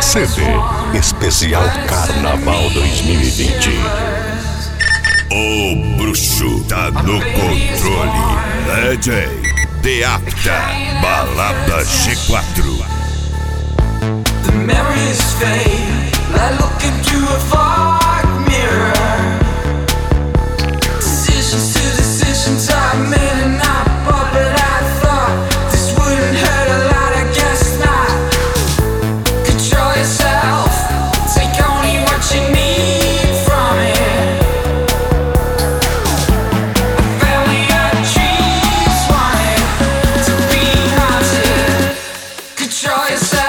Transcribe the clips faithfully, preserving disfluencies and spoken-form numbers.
C D Especial Carnaval dois mil e vinte. O bruxo tá no controle. D J The Apta, Balada G quatro. The memories fade like looking through a fog mirror. Decisions to decisions I made and I bought, but I thought this wouldn't hurt a lot. I guess not. Control yourself, take only what you need from it. A family of trees wanted to be haunted. Control yourself.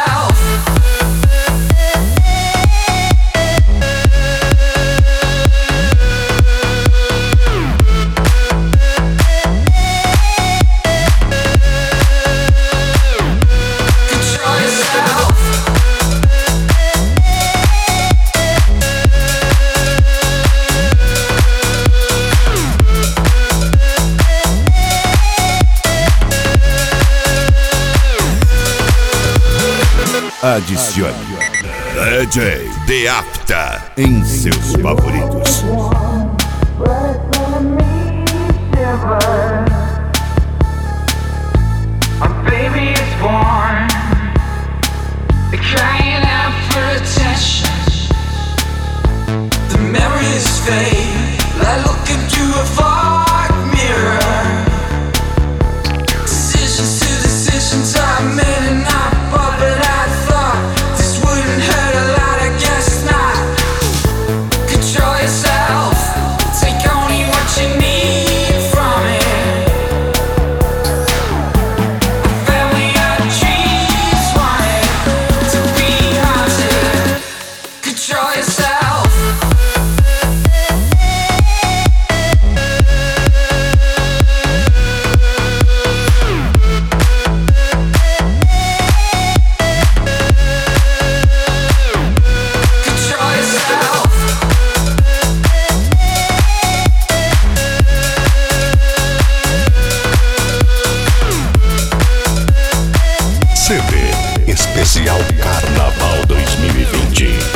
Adicione D J The Apta em seus favoritos. A baby is born, crying out for attention. The memories fade like looking through a fog mirror. Decisions to decisions I made and I bought, but I thought this wouldn't hurt a lot. I guess not. Control yourself, take only what you need from it. A family of trees wanted to be haunted. Control yourself. Control yourself. C D Especial Carnaval dois mil e vinte.